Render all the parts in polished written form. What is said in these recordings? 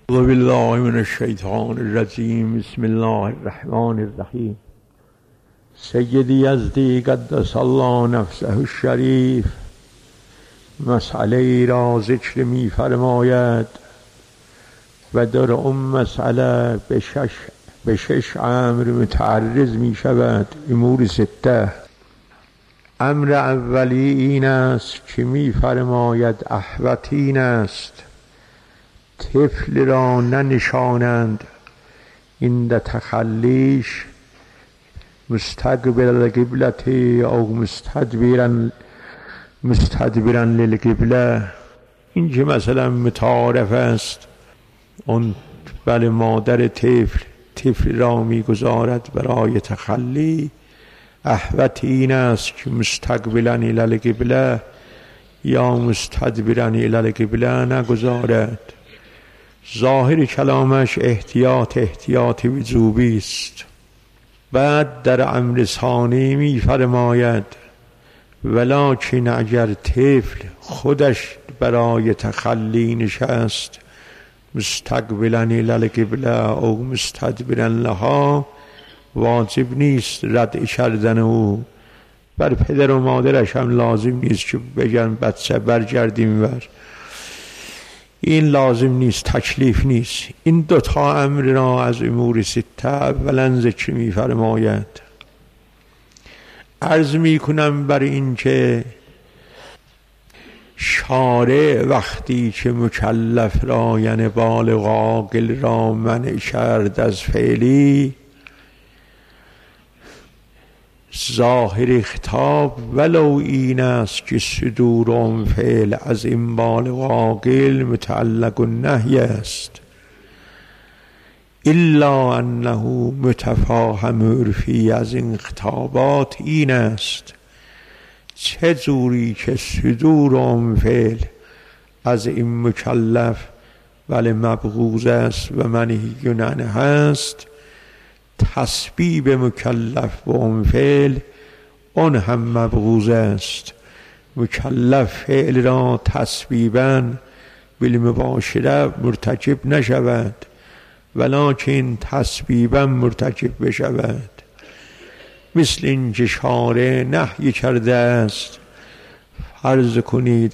اعوذ بالله من الشیطان الرجیم. بسم الله الرحمن الرحیم. سیدی یزدی قدس الله نفسه الشریف مسئله ای را ذکر می فرماید و در مسئله به شش امر متعرض می شود. امور سته. امر اولی این است که می فرماید احوط این است طفل را ننشانند عند تخلیش مستقبل قبلت او مستدبرا للقبله. این که مثلا متعارف است اون بله مادر طفل را میگذارد برای تخلی، احوط این است که مستقبلا الی القبله یا مستدبرا الی القبله نگذارد. ظاهر کلامش احتیاط وجوبی است. بعد در امر ثانی می فرماید ولکن اگر طفل خودش برای تخلی نشست مستقبلا الی القبله او مستدبرا لها، واجب نیست ردع کردن او. بر پدر و مادرش هم لازم نیست که بگن بچه برگردیم ور، این لازم نیست، تکلیف نیست. این دوتا امر را از امور سته اولا ذکر می فرماید. عرض می کنم بر این که شارع وقتی که مکلف را یعنی بالغ عاقل را منع کرد از فعلی، ظاهر خطاب ولو این است که صدور آن فعل از این بالغ عاقل متعلق النهی است، الا انه متفاهم عرفی از این خطابات این است چه جوری که صدور آن فعل از این مکلف ولی مبغوض است و منهی عنه هست، تسبیب مکلف با اون فعل اون هم مبغوض است. مکلف فعل را تسبیباً بالمباشره مرتکب نشود ولکن تسبیباً مرتکب بشود. مثل این که شارع نهی کرده است فرض کنید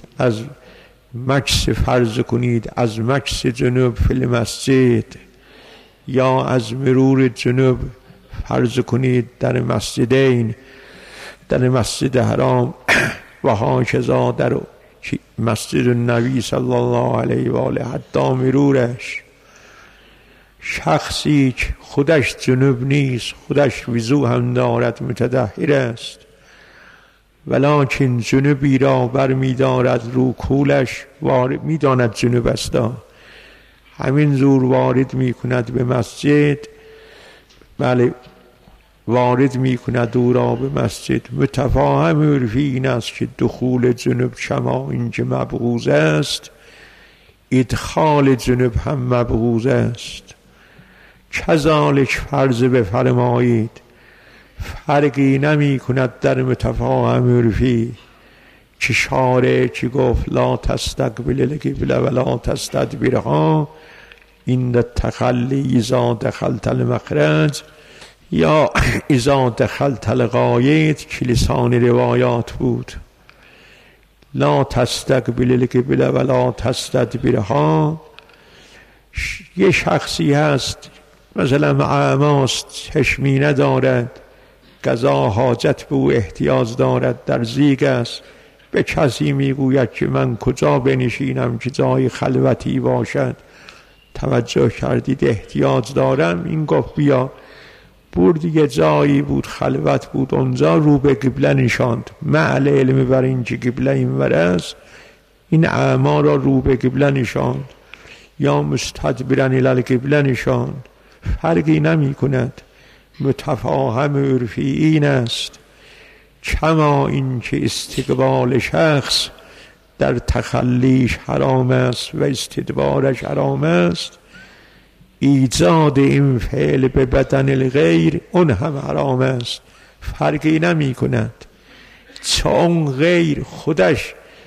از مکث جنوب فی المسجد، یا از مرور جنوب فرض کنید در مسجدین، در مسجد حرام و هاکذا در مسجد النبی صلی الله علیه و آله، حتی مرورش. شخصی که خودش جنوب نیست، خودش وضو هم دارد، متطهر است، ولکن جنوبی را بر می دارد رو کولش، می داند جنوب است، همین زور وارد می کند به مسجد، بله وارد می کند او را به مسجد. متفاهم عرفی این است که دخول جنوب شما اینکه مبغوض است، ادخال جنوب هم مبغوض است. کذالک فرض بفرمایید فرقی نمی کند در متفاهم عرفی که شارع که گفت لا تستقبل القبله ولا تستدبرها این تخلی اذا دخلت المخرج یا اذا دخلت الغایط که لسان روایات بود. لا تستقبل القبله ولا تستدبرها، یه شخصی هست مثلا اعماست، چشمی ندارد، قضا حاجت به او احتیاج دارد، در زیگ است، به کسی میگوید که من کجا بنشینم که جای خلوتی باشد، توجه کردید احتیاج دارم. این گفت بیا، برد یه جایی بود خلوت بود، اونجا رو به قبله نشاند، مع العلم بر این که قبله اینور است، این اعما را رو به قبله نشاند یا مستدبرا الی القبله نشاند، فرقی نمی کند. متفاهم عرفی این است کما این که استقبال شخص در تخلیش حرام است و استدبارش حرام است، ایجاد این فعل به بدن الغیر اون هم حرام است، فرقی نمی کند. چون غیر خودش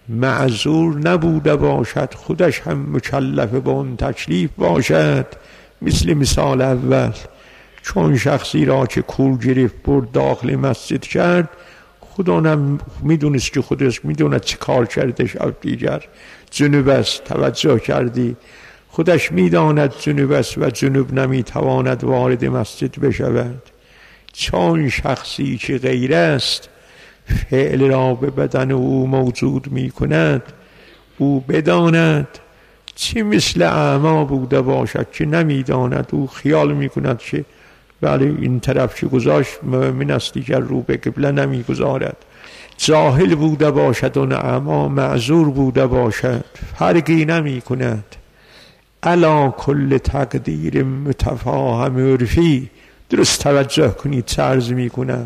معذور نبوده باشد خودش هم مکلف با اون تکلیف باشد. مثال اول، چون شخصی را که کور گرفت برد داخل مسجد کرد، خدا هم میدونست که خودش میدوند چه کار کرده، شب دیگر جنوب است، توجه کردی، خودش میداند جنوب است و جنوب نمیتواند وارد مسجد بشود. چون شخصی که غیر است فعل را به بدن او موجود میکند، او بداند، چه مثل اعما بوده باشد که نمیداند، او خیال میکند که ولی این طرف که گذاشت مؤمن است دیگر رو به قبله نمیگذارد. جاهل بوده باشد اون اعما، معذور بوده باشد، فرقی نمی کند. علا کل تقدیر متفاهم عرفی، درست توجه کنید چه عرض می کنم.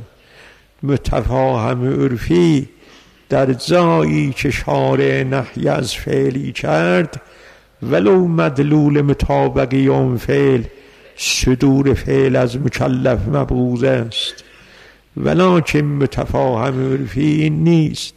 متفاهم عرفی در جایی که شارع نهی از فعلی کرد، ولو مدلول مطابقی اون فعل، صدور فعل از مکلف مبغوض است. ولکن متفاهم عرفی این نیست،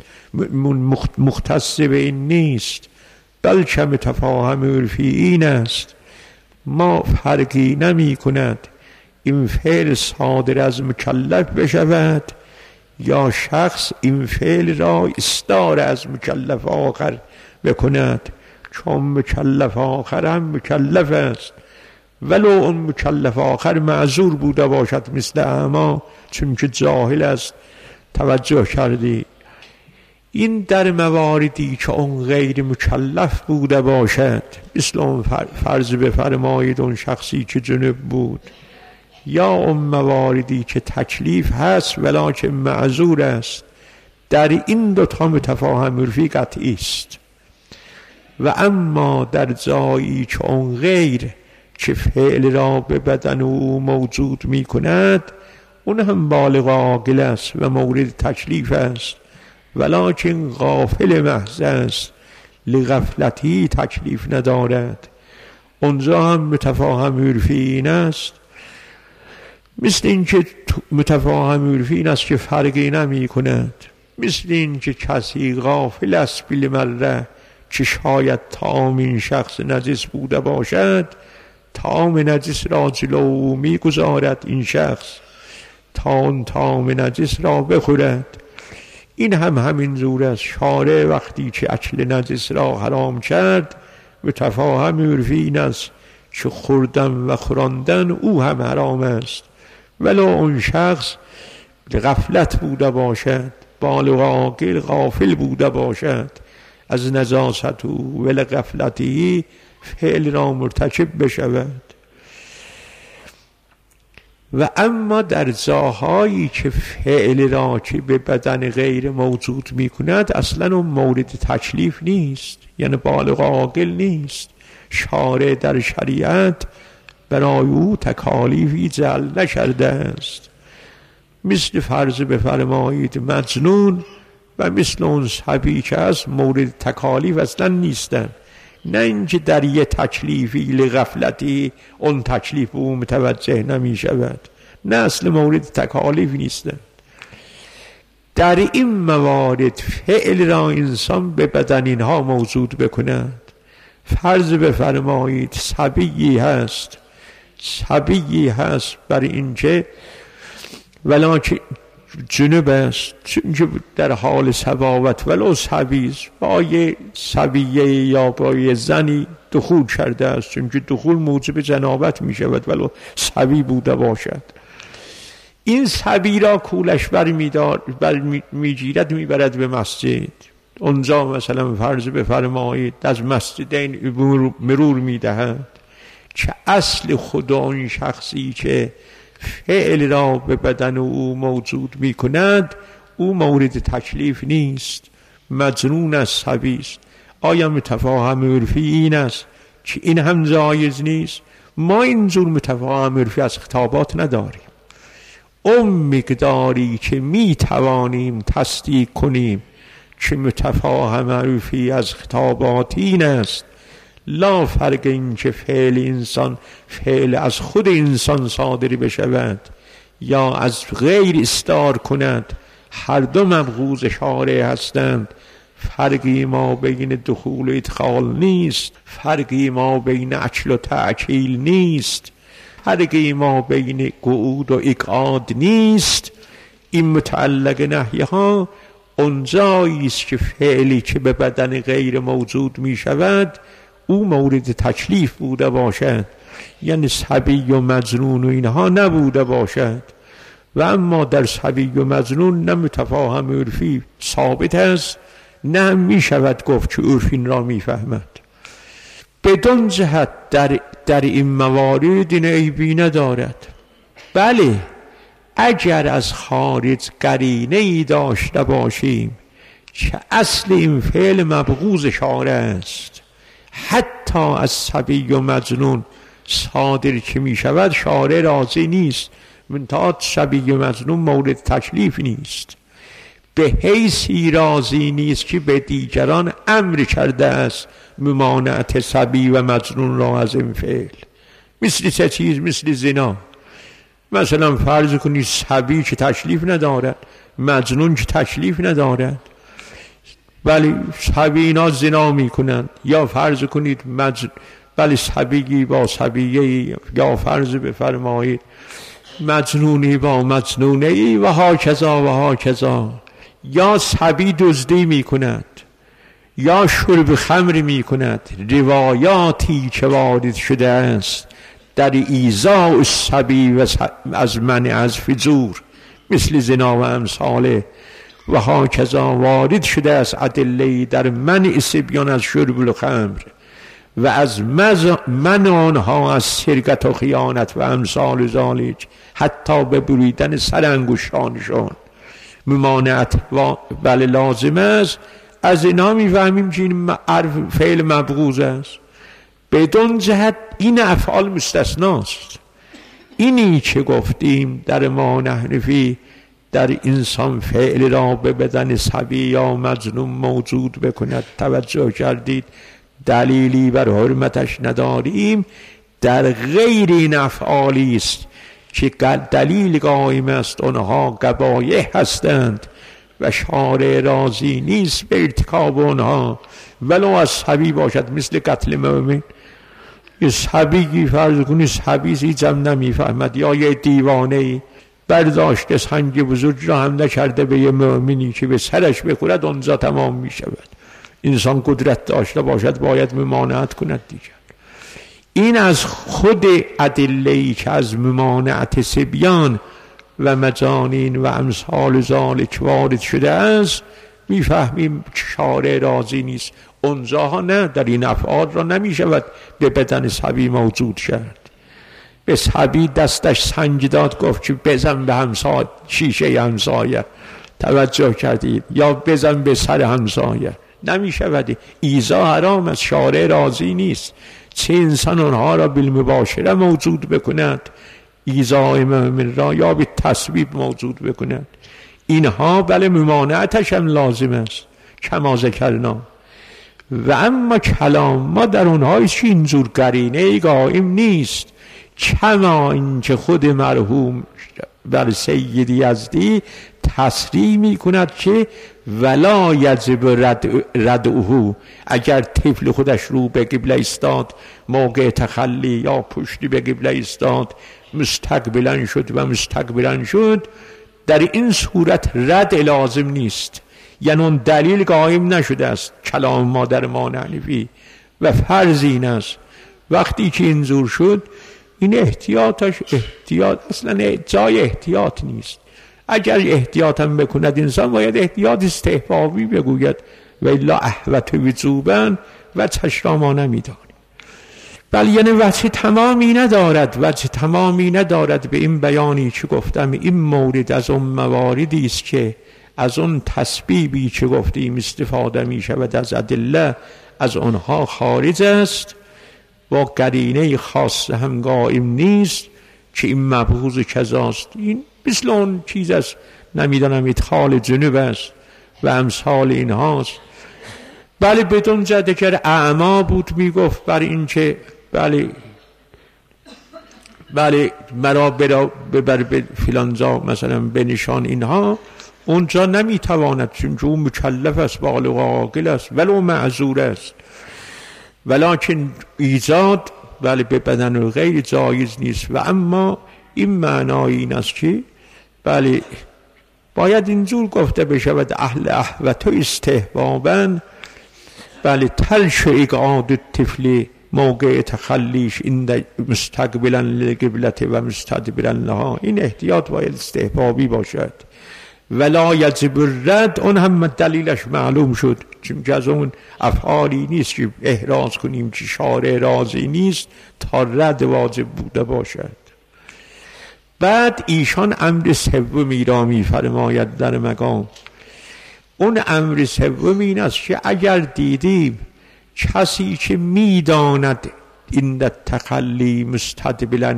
مختص به این نیست، بلکه متفاهم عرفی این است، ما فرقی نمی کند این فعل صادر از مکلف بشود یا شخص این فعل را اصدار از مکلف آخر بکند، چون مکلف آخر هم مکلف است، ولو اون مکلف آخر معذور بوده باشد مثل اعما، چون که جاهل است. توجه کردی؟ این در مواردی که اون غیر مکلف بوده باشد، مثل اون فرض بفرمایید اون شخصی که جنوب بود، یا اون مواردی که تکلیف هست ولکن معذور است، در این دوتا متفاهم عرفی قطعی است. و اما در جایی که اون غیر که فعل را به بدن او موجود می کند، اون هم بالغ عاقل است و مورد تکلیف است، ولکن غافل محض است، لغفلتی تکلیف ندارد. اونجا هم متفاهم عرفی این است. مثل این که متفاهم عرفی این است که فرقی نمی کند، مثل این که کسی غافل است بالمره که شاید طعام این شخص نجس بوده باشد، طعام نجس را جلو می گذارد این شخص تا اون طعام نجس را بخورد. این هم همین جور است. شارع وقتی که اکل نجس را حرام کرد، متفاهم عرفی این است که خوردن و خوراندن او هم حرام است، ولو اون شخص غفلت بوده باشد، بالغ عاقل غافل بوده باشد از نجاست او، ول غفلتی فعل را مرتکب بشود. و اما در جاهایی که فعل را که به بدن غیر موجود می کند اصلا اون مورد تکلیف نیست، یعنی بالغ عاقل نیست، شارع در شریعت برای او تکالیفی جعل نکرده است. مثل فرض بفرمایید مجنون و مثل اون صبی که است مورد تکالیف اصلا نیستن، نه اینکه در یه تکلیفی لغفلتی اون تکلیف او متوجه نمی شود، نه اصل مورد تکالیف نیستن. در این موارد فعل را انسان به بدن اینها موجود بکند. فرض بفرمایید صبیی هست بر اینکه ولکن جنوب است، چون در حال صباوت ولو صبی با یه صبیه یا با یه زنی دخول کرده است، چون که دخول موجب جنابت می شود ولو صبی بوده باشد. این صبی را کولش می گیرد می برد به مسجد، اونجا مثلا فرض بفرمایید از مسجدین مرور می دهد، که اصل خود اون شخصی که فعل را به بدن او موجود می کند او مورد تکلیف نیست، مجنون از صبی است. آیا متفاهم عرفی این است که این هم جایز نیست؟ ما اینجور متفاهم عرفی از خطابات نداریم. اون مقداری که می توانیم تصدیق کنیم که متفاهم عرفی از خطابات این است، لا فرق این که فعل از خود انسان صادر بشود یا از غیر اصدار کند، هر دو مبغوض شارع هستند، فرقی ما بین دخول و ادخال نیست، فرقی ما بین اکل و تأکیل نیست، فرقی ما بین قعود و اقعاد نیست. این متعلق نهی ها اونجایی است که فعلی که به بدن غیر موجود می شود او مورد تکلیف بوده باشد، یعنی صبی و مجنون و اینها نبوده باشد. و اما در صبی و مجنون نه متفاهم عرفی ثابت است، نه می شود گفت که عرفین را می فهمد. بدون جهت در این موارد این عیبی ندارد. بله اگر از خارج قرینه ای داشته باشیم که اصل این فعل مبغوض شارع است، حتی از صبی و مجنون صادر که می شود شارع راضی نیست، منتها صبی و مجنون مورد تکلیف نیست، به حیثی راضی نیست که به دیگران امر کرده است ممانعت صبی و مجنون را از این فعل. مثل چه چیز؟ مثل زنا. مثلا فرض کنید صبی که تکلیف ندارد، مجنون که تکلیف ندارد، ولی صبی اینا زنا میکنند، یا فرض کنید ولی صبیگی با صبیگی، یا فرض بفرمایید مجنونی با مجنونی و هاکذا و هاکذا. یا صبی دزدی میکند، یا شرب خمر میکند. روایاتی که وارد شده است در ایذاء الصبی و از منع از فجور مثل زنا و امثاله و هاکذا وارد شده است ادله در منع صبیان از شرب الخمر و از منع آنها از سرقت و خیانت و امثال ذالک، حتی به بریدن سر انگشتانشان ممانعت بله لازم است. از اینا میفهمیم که این فعل مبغوض است. بدون جهت این افعال مستثناست. اینی که گفتیم در ما نحنفی در انسان فعل را به بدن صبی یا مجنون موجود بکند توجه کردید، دلیلی بر حرمتش نداریم. در غیر این افعالی است که دلیل قائم است اونها قبایح هستند و شارع راضی نیست به ارتکاب اونها، ولو از صبی باشد، مثل قتل مؤمن. یه صبیگی فرض کنی صبی هیچم نمیفهمد، یا یه دیوانه برداشت سنگ بزرگ را هم نکرده به یه مؤمنی که به سرش بخورد اونجا تمام می شود. انسان قدرت داشته باشد باید ممانعت کند دیگر. این از خود ادله‌ای که از ممانعت صبیان و مجانین و امثال ذالک وارد شده است میفهمیم شارع راضی نیست. اونجاها نه، در این افعال را نمی شود به بدن صبی موجود کرد. به صبی دستش سنگ داد گفت که بزن به شیشه همسایه، توجه کردید، یا بزن به سر همسایه، نمی شود. ایذا حرام است، شارع راضی نیست. چه انسان آنها را بالمباشره موجود بکند، ایذای مؤمن را، یا به تصویب موجود بکند، اینها بله ممانعتش هم لازم است کما ذکرنا. و اما کلام ما در اونهایش که اینجور قرینه قائم نیست، کما اینکه خود مرحوم بر سید یزدی تصریح می کند که ولا یجب ردعه، اگر طفل خودش رو به قبله ایستاد موقع تخلی یا پشتی به قبله ایستاد مستقبلا شد و مستقبلا شد، در این صورت رد لازم نیست، یعنی اون دلیل قائم نشده است کلام ما در ما نحنفی. و فرض این است وقتی که اینجور شد این احتیاط اصلا جای احتیاط نیست. اگر احتیاط هم بکند انسان باید احتیاط استحبابی بگوید و الا احوط وجوبا و چشرا ما نمیدانیم. بل یعنی وجه تمامی ندارد به این بیانی که گفتم. این مورد از اون مواردی است که از اون تسبیبی که گفتیم استفاده می شود از ادله، از اونها خارج است و قرینه خاص هم قائم نیست که این مبغوض کذاست. این مثل اون چیز است، نمیدانم ادخال جنوب است و امثال اینهاست. بله بدون جده که اعما بود میگفت بر این که بله مرا ببر به فلانجا مثلا بنشان اینها، اونجا نمیتواند، چون او مکلف است، بالغ و عاقل است، ولو معذور است. ولکن ایجاد ولی به بدن غیر جایز نیست. و اما این معنای این است که بله باید اینجور گفته بشود اهل احوت و استحبابا بله تلش اقعاد الطفل موقع تخلیش این مستقبلا للقبلة و مستدبرا لها، این احتیاط باید استحبابی باشد. ولا یجب الرد، اون هم دلیلش معلوم شد، چون که از اون افعالی نیست که احراز کنیم که شارع راضی نیست تا رد واجب بوده باشد. بعد ایشان امر سومی را می‌فرماید در مقام. اون امر سوم این است که اگر دیدیم کسی که میداند این تخلی مستقبلا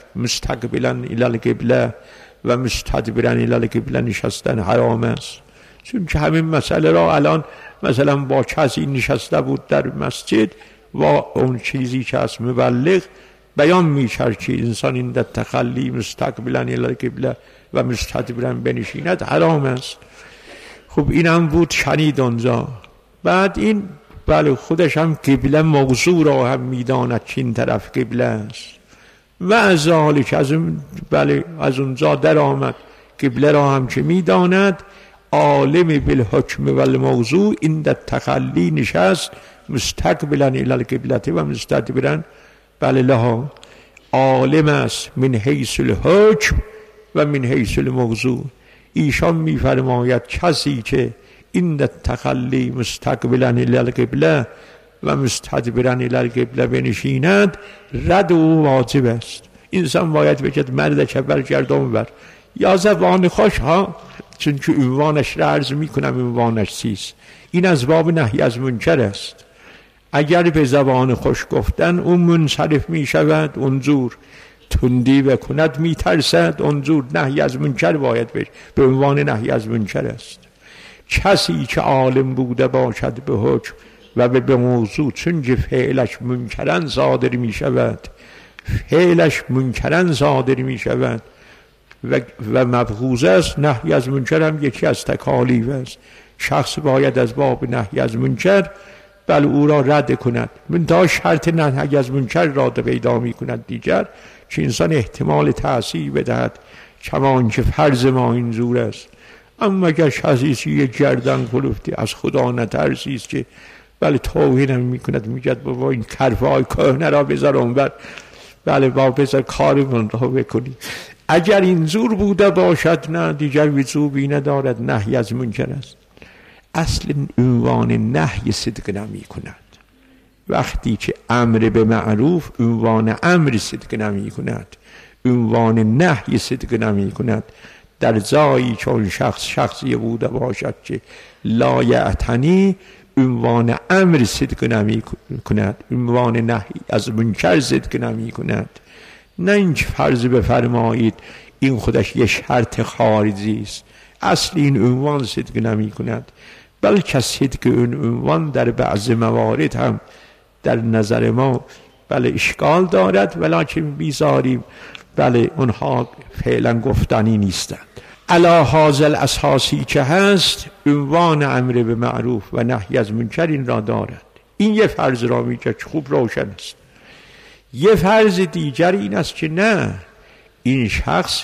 الی القبله و مستدبرا الی القبله نشستن حرام است، چون که همین مسئله را الان مثلا با کسی نشسته بود در مسجد و اون چیزی که از مبلغ بیان می‌کرد که انسان این تخلی مستقبلا الی القبله و مستدبرا بنشیند حرام است. خب این هم بود شنید اونجا. بعد این بله خودش هم قبله موضوع را هم میداند که این طرف قبله است و از ذالک از بله از اونجا در آمد قبله را هم که میداند، عالم بالحکم و الموضوع این در تخلی نشست مستقبلا الی القبله و مستدبرا بله لها، عالم است من حیث الحکم و من حیث الموضوع. ایشان میفرماید کسی که این در تخلی مستقبلا الی القبله و مستدبرا الی القبله بنشیند رد او واجب است. انسان باید بگد مرد که برگردم بر یا زبان خوش ها، چون که عنوانش را عرض میکنم عنوانش چیست. این از باب نهی از منکر است. اگر به زبان خوش گفتن اون منصرف میشود، اونجور تندی بکند میترسد، اونجور نهی از منکر باید به عنوان نهی از منکر است. کسی که عالم بوده باشد به حکم و به موضوع، چون که فعلش منکرن صادر می شود، فعلش منکرن صادر می شود و مبغوض است. نهی از منکر هم یکی از تکالیف است. شخص باید از باب نهی از منکر بل او را رد کند، منتها شرط نهی از منکر را پیدا می کند دیگر که انسان احتمال تأثیر بدهد، کمان که فرض ما این زور است. اما اگر شخصی یک گردن کلفتی از خدا نترسی است که بله توهین هم میکند، میگد بابا این کرفای کهنه را بذار اونور، بله با بذار کارمون را بکنی. اگر این زور بوده باشد نه دیگر وجوبی ندارد، نهی از منکر است. اصل عنوان نهی صدق نمی کند. وقتی که امر به معروف عنوان امر صدق نمی کند، عنوان نهی صدق نمی کند، در جایی چون شخصی بوده باشد که لا یعتنی عنوان امر صدق نمی کند، عنوان نهی از منکر صدق نمی کند. نه اینکه فرض بفرمایید این خودش یه شرط خارجی است، اصل این عنوان صدق نمی کند، بلکه صدق اون عنوان در بعض موارد هم در نظر ما بله اشکال دارد، ولکن بیزاریم بله اونها فعلا گفتنی نیستند. علا هازل اساسی که هست عنوان امر به معروف و نهی از منکر این را دارد. این یه فرض را میگه که خوب روشن است. یه فرض دیگر این است که نه، این شخص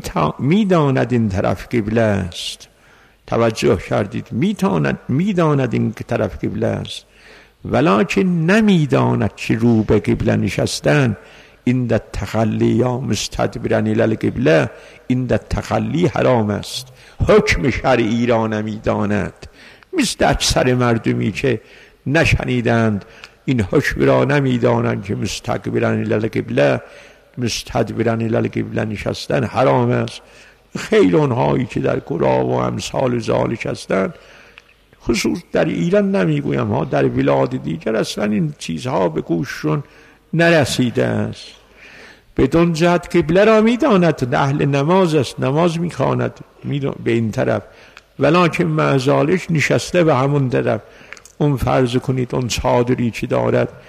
میداند این طرف قبله است، توجه کردید، میداند این طرف قبله است، ولکن نمیداند که رو به قبله نشستن این در تخلی یا مستدبرا الی القبله این در تخلی حرام است. حکم شرعی را نمیداند، مثل اکثر مردمی که نشنیدند این حکم را نمیدانند که مستقبلا الی القبله مستدبرا الی القبله نشستن حرام است. خیلی اونهایی که در قرا و امثال ذالک هستند، خصوص در ایران نمیگویم ها، در بلاد دیگر اصلا این چیزها به گوششون نرسیده است. بدون جهت قبله را میداند، اهل نماز است، نماز میخواند به این طرف، ولکن معزالش نشسته به همون طرف. اون فرض کنید اون چادری که دارد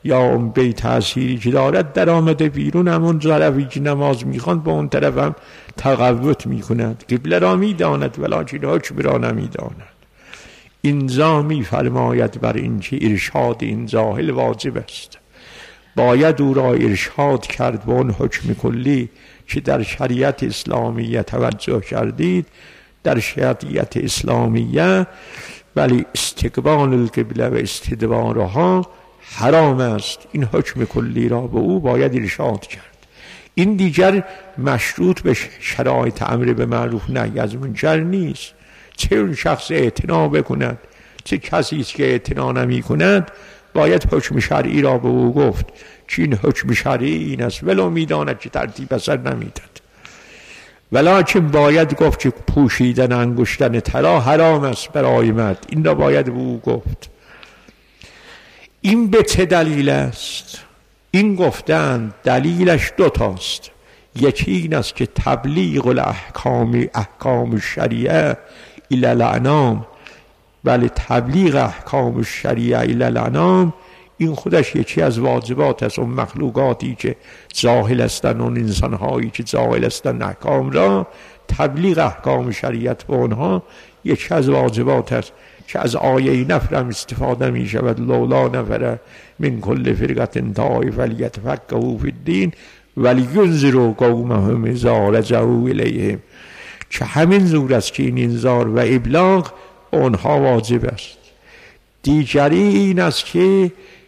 یا اون بی تأثیری که دارد در آمده بیرون، همون طرفی که نماز میخواند با اون طرف هم تقوت میکند. قبله را میداند ولکن حکم را نمیداند. اینجا میفرماید بر این که ارشاد این جاهل واجب است، باید او را ارشاد کرد به اون حکم کلی که در شریعت اسلامیه توجه کردید. در شریعت اسلامیه ولی استقبال القبله و استدبارها حرام است. این حکم کلی را به او باید ارشاد کرد. این دیگر مشروط به شرایط امر به معروف نهی از منکر نیست. چه اون شخص اعتنا بکند چه کسی است که اعتنا نمی کند، باید حکم شرعی را به او گفت که این حکم شرعی این است، ولو میداند که ترتیب اثر نمیداد. ولکن باید گفت که پوشیدن انگشتن طلا حرام است برای مرد، این را باید به او گفت. این به چه دلیل است؟ این گفتن دلیلش دوتاست. یکی این است که تبلیغ احکام شریعه الی الانام، بله تبلیغ احکام شریعه الی الانام این خودش یکی از واجبات است. اون مخلوقاتی که جاهل هستند، اون انسانهایی که جاهل هستند احکام را، تبلیغ احکام شریعت به اونها یکی از واجبات است که از آیه نفرم استفاده می شود. لولا نفر من کل فرقة طائفة لیتفقهوا فی الدین ولینذروا قومهم اذا رجعوا الیهم، که همین زور است که این انذار و ابلاغ اونها واجب است. دیگری این است که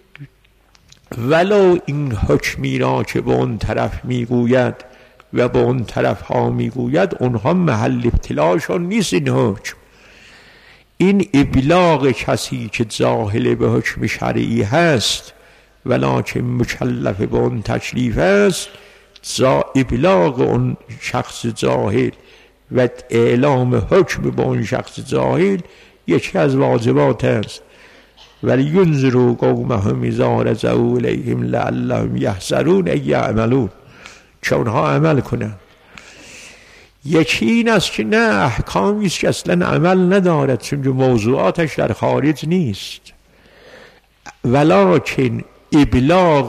ولو این حکمی را که به اون طرف میگوید و به اون طرف ها میگوید اونها محل ابتلاشون نیست این حکم. این ابلاغ کسی که جاهل به حکم شرعی هست ولکن مکلف به اون تکلیف است، ابلاغ اون شخص جاهل و اعلام حکم به اون شخص جاهل یکی از واجبات است. ولی ینذروا قومهم اذا رجعوا الیهم لعلهم یحذرون ان یعملون، که اونها عمل کنند. یکی این است که نه، احکامی است که اصلا عمل ندارد چون موضوعاتش در خارج نیست، ولکن ابلاغ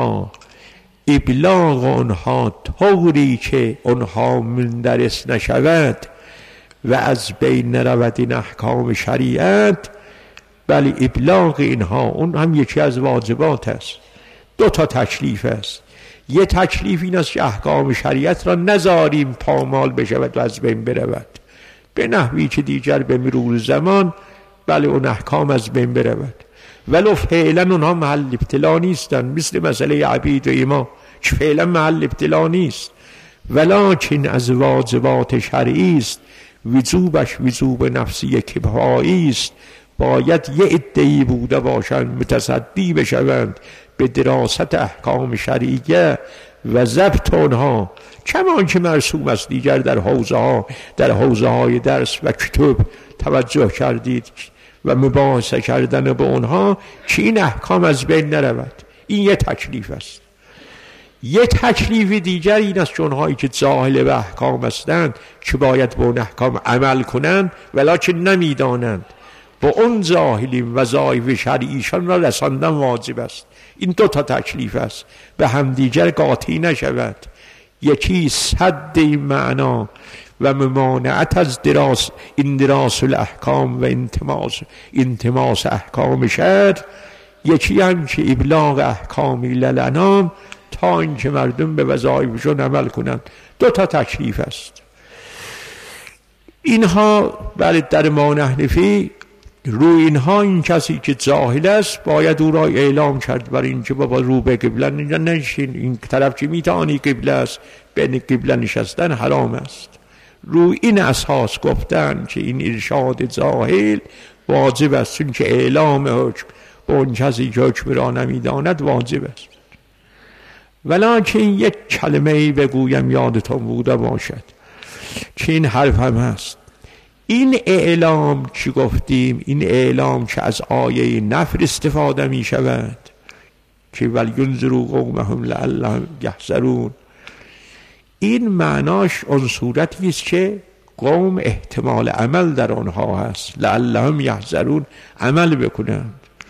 اونها طوری که اونها مندرس نشود و از بین نرود این احکام شریعت، ولی ابلاغ اینها اون هم یکی از واجبات است. دو تا تکلیف است. یه تکلیف این است که احکام شریعت را نذاریم پامال بشود و از بین برود، به نحوی که دیگر به مرور زمان بله اون احکام از بین برود، ولو فعلا اونها محل ابتلا نیستن، مثل مسئله عبید و ایما که فعلا محل ابتلا نیست، ولکن از واجبات شرعی است. وجوبش وجوب نفسی کفایی است. باید یه عده‌ای بوده باشند متصدی بشوند به دراست احکام شرعیه و ضبط آنها، کمان که مرسوم است دیگر در حوزه های درس و کتب توجه کردید و مباحثه کردن به اونها که این احکام از بین نرود. این یه تکلیف است. یه تکلیف دیگر این است که اونهایی که جاهل به احکام هستند که باید به اون احکام عمل کنند ولکن نمیدانند، با اون جاهلی وظایف شرعیشان را رساندن واجب است. این دو تا تکلیف است، به همدیگر قاطی نشود. یکی صد این معنا و ممانعت از اندراس الاحکام و انتماس احکام شرع، یکی هم که ابلاغ احکامی للانام تا اینکه مردم به وظایفشون عمل کنند. دو تا تکلیف است. اینها بله در ما نحنفی روی اینها این کسی که جاهل است باید او را اعلام کرد بر این که بابا رو به قبله نشین، این طرف که میتانی قبله است، بین قبله نشستن حرام است. روی این اساس گفتن که این ارشاد جاهل واجب است، چون که اعلام حکم به اون کسی که حکم را نمیداند واجب است. ولکن یک کلمه‌ای بگویم یادتون بوده باشد که این حرف هم هست. این اعلام که گفتیم، این اعلام که از آیه نفر استفاده می شود که ولینذروا قومهم لعلهم یحذرون، این معناش اون صورتی است که قوم احتمال عمل در آنها هست، لعلهم یحذرون عمل بکنند.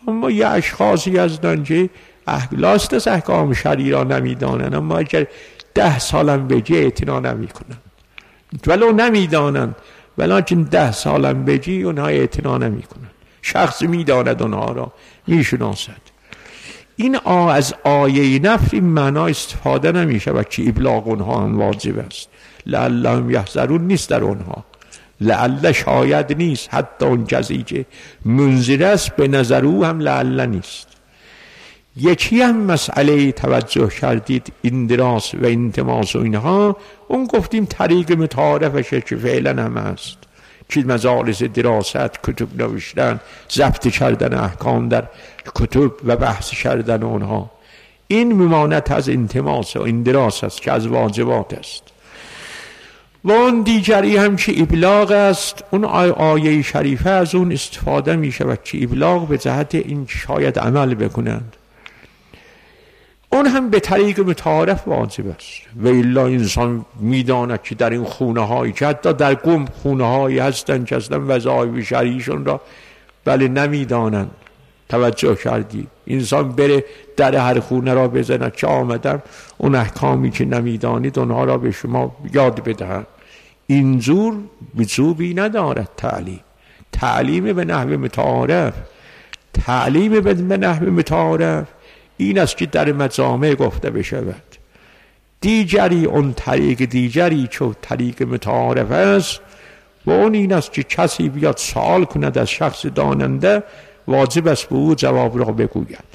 اما یه اشخاصی هستند که لاست از احکام شرعی را نمیدانند، اما اگر 10 سالم بگی اعتنا نمیکنن، ولو نمیدانند ولیکن 10 سالم بگی اونها اعتنا نمیکنن. شخص میداند اونها را، میشناسد. این از آیه نفر این معنا استفاده نمیشه و که ابلاغ اونها هم واجب است. لعلهم یحذرون نیست در اونها، لعل شاید نیست، حتی اون کسی که منذر است به نظر او هم لعل نیست. یکی هم مسئله توجه کردید این دراس و انتماس و اینها، اون گفتیم طریق متعارفشه که فعلا هم هست، که مجالس دراست، کتب نوشتن، ضبط کردن احکام در کتب و بحث کردن اونها، این ممانت از انتماس و اندراس است که از واجبات است. و اون دیگری هم که ابلاغ است، اون آیه شریفه از اون استفاده می شود که ابلاغ به جهت این شاید عمل بکنند، اون هم به طریق متعارف واجب است. و الا انسان میداند که در این خونه هایی که حتی در گم خونه هایی هستند که اصلا وظایف شرعیشون را بله نمیدانند. توجه کردی انسان بره در هر خونه را بزند که آمدم اون احکامی که نمیدانید اونها را به شما یاد بدهند. اینجور وجوبی ندارد تعلیم به نحو متعارف. تعلیم به نحو متعارف این است که در مجامع گفته بشود. دیگری اون طریق دیگری چون طریق متعارف است و اون این است که کسی بیاد سوال کند از شخص داننده، واجب است به او جواب را بگوید.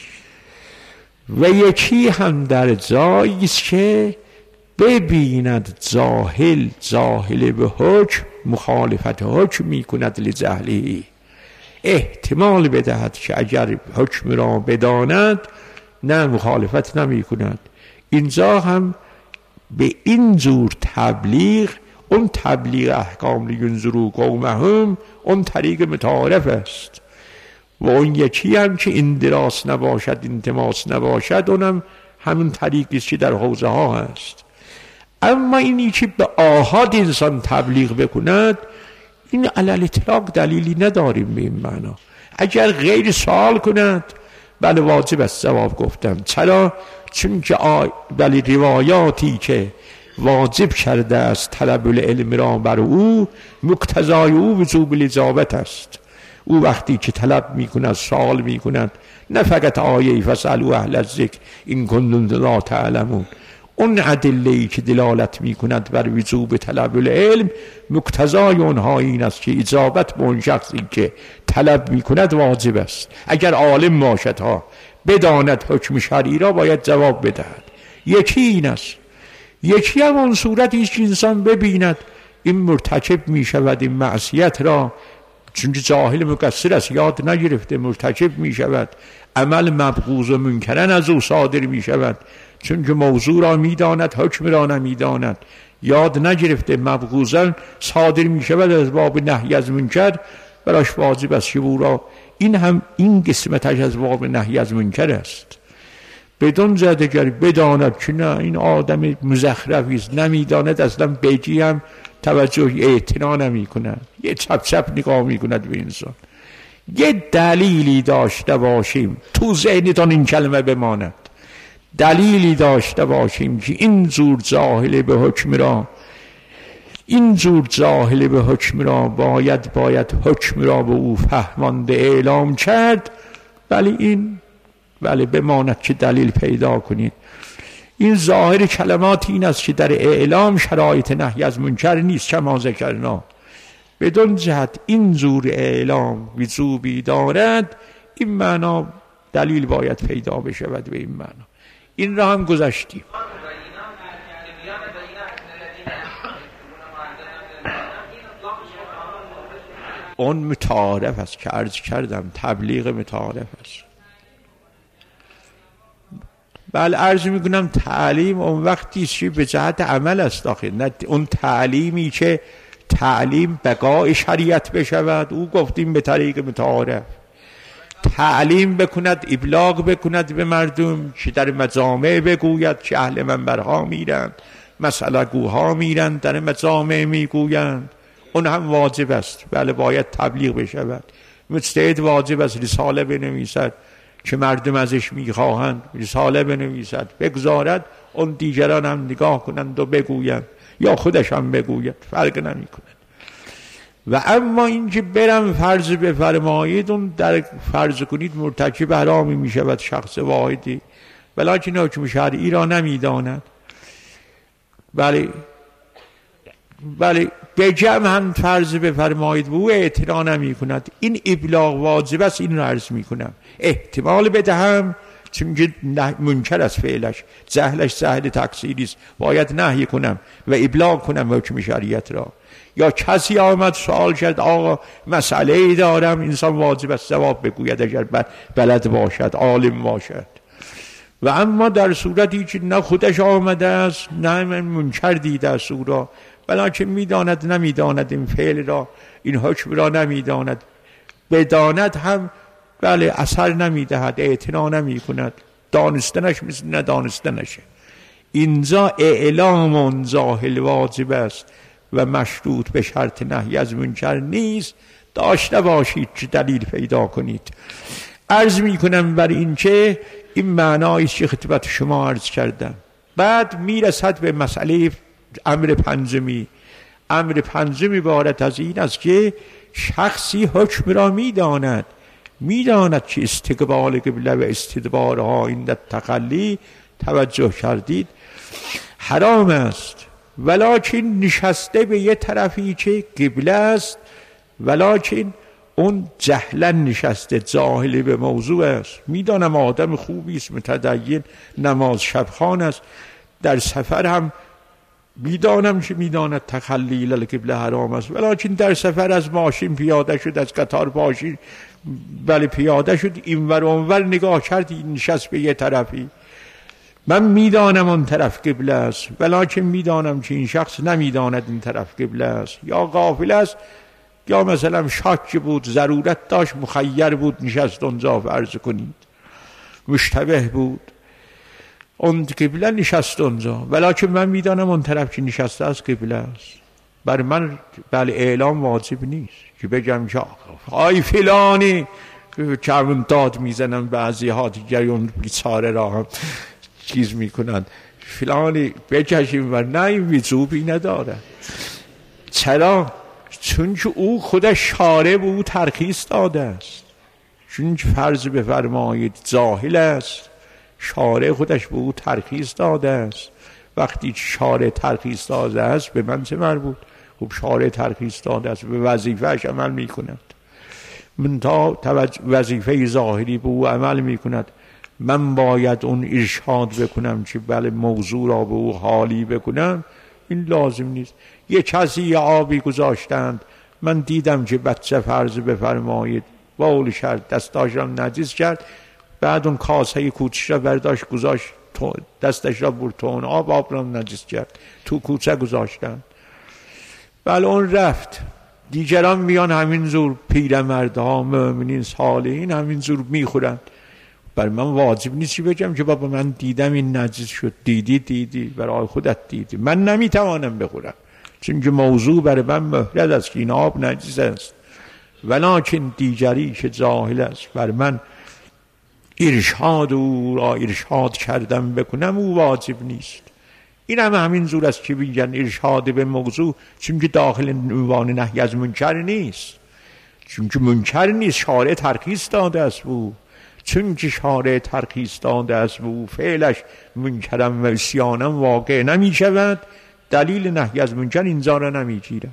و یکی هم در جایی است که ببیند جاهل به حکم مخالفت حکم می کند لجهلی، احتمال بدهد که اگر حکم را بداند نه مخالفت نمی کند. اینجا هم به این جور تبلیغ، اون تبلیغ احکام لینذروا قومهم، اون طریق متعارف است. و اون یکی هم که اندراس نباشد، انتماس نباشد، اونم همون طریقی است که در حوزه ها هست. اما اینی که به آحاد انسان تبلیغ بکند، این علل اطلاق دلیلی نداریم به این معنا. اگر غیر سوال کند بله واجب است جواب گفتم. چرا؟ چون که بله روایاتی که واجب کرده است طلب العلم را بر او، مقتضای او وجوب الاجابت است. او وقتی که طلب میکند، سوال میکند، نه فقط آیه فاسألوا اهل الذکر این کنتم لا تعلمون، اون ادله‌ای که دلالت میکند بر وجوب طلب العلم، مقتضای اونها این است که اجابت به اون شخصی که طلب میکند واجب است. اگر عالم باشد ها بداند حکم شرعی را باید جواب بدهد. یکی این است. یکی هم اون صورتی است که انسان ببیند این مرتکب میشود این معصیت را، چون جاهل مقصر است، یاد نگرفته، مرتکب میشود، عمل مبغوض و منکرن از او صادر میشود، چون که موضوع را میداند حکم را نمیداند، یاد نگرفته، مبغوضا صادر میشود از باب نهی از منکر، براش واجب است که او را این هم این قسمتش از باب نهی از منکر است. بدون زدگر بداند که نه این آدم مزخرفی است، نمیداند اصلا بگی هم توجه اعتنا نمی کند، یه چپ چپ نگاه می کند به انسان. یه دلیلی داشته باشیم، تو ذهنتان این کلمه بماند، دلیلی داشته باشیم که این زور جاهل به حکم را باید حکم را به او فهمانده اعلام کرد، بله بماند که دلیل پیدا کنید. این ظاهر کلمات این است که در اعلام شرایط نهی از منکر نیست کما ذکرنا. بدون جهت این زور اعلام وجوبی دارد، این معنا دلیل باید پیدا بشود به این معنا. این را هم گذشتیم. اون متعارف است که عرض کردم، تبلیغ متعارف است. بله عرض میکنم تعلیم اون وقتی که به جهت عمل است آخه، نه اون تعلیمی که تعلیم بقای شریعت بشود، او گفتیم به طریق متعارف. تعلیم بکند، ابلاغ بکند به مردم که در مجامع بگوید که اهل منبرها میرند، مسئله گوها میرند در مجامع میگویند، اون هم واجب است، بله باید تبلیغ بشود. مجتهد واجب است رساله بنویسد که مردم ازش میخواهند، رساله بنویسد بگذارد، اون دیگران هم نگاه کنند و بگویند یا خودش هم بگوید، فرق نمی کند. و اما اینکه برم فرض بفرمایید اون در فرض کنید مرتکب حرامی می شود شخص واحدی، ولکن حکم شرعی را نمیداند، بله به جمع هم فرض بفرمایید و او اعتنا نمی کند، این ابلاغ واجب است. این را عرض می کنم احتمال بدهم چون منکر از فعلش، جهلش جهل تقصیری است، باید نهی کنم و ابلاغ کنم حکم شریعت را. یا کسی آمد سوال کرد آقا مسئله ای دارم، انسان واجب است جواب بگوید اگر بلد باشد، عالم باشد. و اما در صورتی که نه خودش آمده است نه منکر دیده است او را، بلکه میداند نمیداند این فعل را، این حکم را نمیداند، بداند هم بله اثر نمیدهد، اعتنا نمی کند، دانستنش مثل ندانستنشه. اینجا اعلام ظاهر واجب است و مشروط به شرط نهی از منکر نیست. داشته باشید که دلیل پیدا کنید. عرض می کنم بر این که این معناییست که خدمت شما عرض کردم. بعد میرسد به مسئله امر پنجمی. امر پنجم عبارت از این است که شخصی حکم را میداند که استقبال قبله و استدبارها این تخلی توجه کردید حرام است، ولکن نشسته به یه طرفی که قبله است، ولکن اون جهلا نشسته، جاهل به موضوع است. میدانم آدم خوبی است، متدین، نماز شبخوان است، در سفر هم میدانم که میداند تخلی القبله حرام است، ولکن در سفر از ماشین پیاده شد، از قطار ماشین بله پیاده شد، اینور اونور نگاه کرد، نشست به یه طرفی. من میدانم اون طرف قبله است، ولکن میدانم که این شخص نمیداند این طرف قبله است، یا غافل است، یا مثلا شاک بود، ضرورت داشت، مخیر بود، نشست اونجا فرض کنید، مشتبه بود، اون قبله نشست اونجا، ولکن من میدانم اون طرف که نشسته است قبله است. بر من بله اعلام واجب نیست که بگم که آی فلانی کمون داد میزنم، بعضی ها دیگری اون بیچاره را هم چیز میکنن، فلانی بکشیم و نه، این وجوبی نداره. چرا؟ چون که او خودش شارع به او ترخیص داده است، چون که فرض بفرمایید جاهل است، شارع خودش به او ترخیص داده است. وقتی شارع ترخیص داده است به من چه مربوط؟ خب شارع ترخیص داده است، به وظیفهش عمل میکند، من تا وظیفه ظاهری به او عمل میکند، من باید اون ارشاد بکنم که بله موضوع را به او حالی بکنم، این لازم نیست. یه کسی آبی گذاشتند، من دیدم که بچه فرض بفرمایید بول کرد، دستاش را نجس کرد، بعد اون کاسه کوچش را برداشت گذاشت، دستش را برد تو اون آب را نجس کرد، تو کوچه گذاشتند، بله اون رفت. دیگران میان همین زور، پیرمردها مؤمنین صالحین همین زور میخورند. بر من واجب نیستی بگم که بابا من دیدم این نجس شد، دیدی برای خودت دیدی، من نمیتوانم بخورم، چون که موضوع برای من محرد است که این آب نجس است، ولکن دیگری که جاهل است بر من ارشاد او را ارشاد کردم بکنم، او واجب نیست. این هم همین زور است که میگن ارشاد به موضوع، چون که داخل عنوان نهی از منکر نیست، چون که منکر نیست، شارع ترخیص داده است او، چون که شارع ترخیص داده است او فعلش منکرم و عصیانم واقع نمی شود، دلیل نهی از منکر اینجا را نمی گیرد.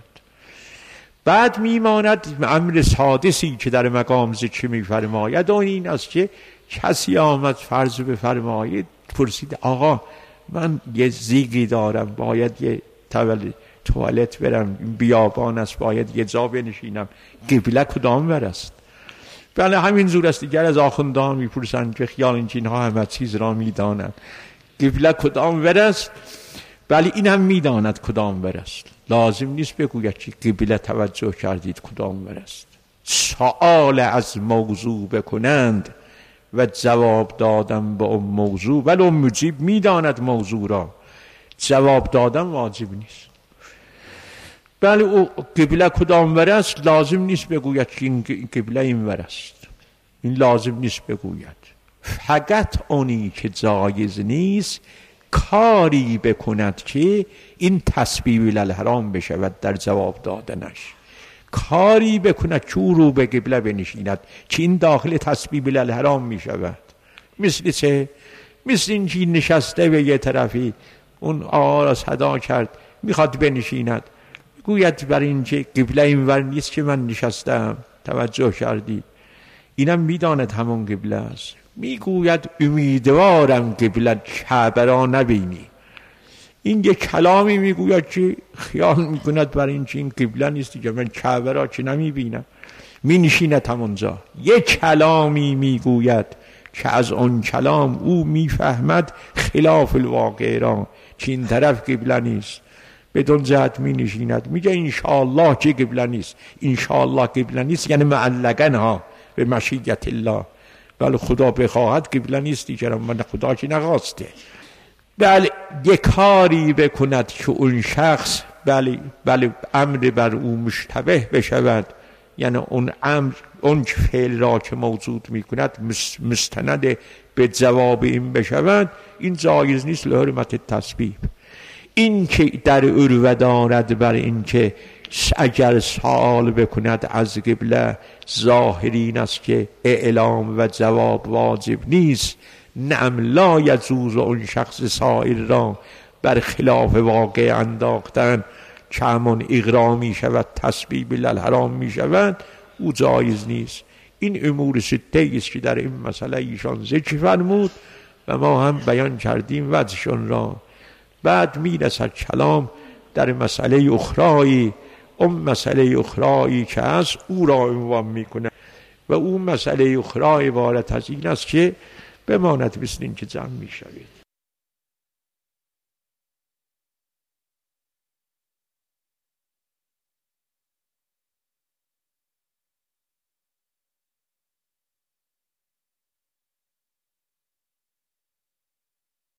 بعد میماند امر سادسی که در مقام ذکر میفرماید، و این است که کسی آمد فرض بفرمایید پرسید آقا من یه زیگی دارم، باید یه توالت برم، بیابان است، باید یه جا بنشینم، قبله کدام ور است؟ بله همین زور است. دیگر از آخوندان میپرسند که خیال اینها همه چیز را میدانند، قبله کدام ور است؟ بله این هم میداند کدام ور است، لازم نیست بگوید که قبله توجه کردید کدام ور است. سوال از موضوع بکنند و جواب دادن به اون موضوع، ولی اون مجیب میداند موضوع را، جواب دادن واجب نیست. بله او قبله کدام ور است لازم نیست بگوید که این قبله این ور است، این لازم نیست بگوید. فقط اونی که جایز نیست کاری بکند که این تسبیب الحرام بشود در جواب دادنش، کاری بکند که او رو به قبله بنشیند که این داخل تسبیب الحرام می شود. مثل چه؟ مثل این که نشسته به یه طرفی، اون آقا را صدا کرد میخواد بنشیند، گوید بر این که قبله این ور نیست که من نشستم، توجه کردی؟ اینم میداند همون قبله است، میگوید امیدوارم قبله کعبه را نبینی. این یک کلامی میگوید که خیال میکند بر این که این قبله نیستی که من کعبه را که نمیبینم، می نشیند همونجا. یک کلامی میگوید که از اون کلام او میفهمد خلاف الواقع را که این طرف قبله نیست، بدون جهت می نشیند، میگه انشاءالله که قبله نیست. انشاءالله قبله نیست یعنی معلقن ها به مشیت الله، بله خدا بخواهد قبله نیستی که من خدا که نخواسته. بله یک کاری بکند که اون شخص بله امر بر او مشتبه بشود، یعنی اون امر اون فعل را که موجود میکند مستند به جواب این بشود، این جایز نیست لحرمت تسبیب. این که در عروه دارد بر این که اگر سوال بکند از قبله ظاهرین است که اعلام و جواب واجب نیست، نعم لا یجوز اون شخص سائل را بر خلاف واقع انداختن که همون اغرا می شود تسبیب الحرام می شود، او جایز نیست. این امور سته است که در این مسئله ایشان ذکر فرمود و ما هم بیان کردیم وجهشون را. بعد می رسد کلام در مسئله اخرایی، اون مسئله اخرایی که هست او را عنوان می کنه و اون مسئله اخرای عبارت از این است که بماند مثل این که جمع می شوید.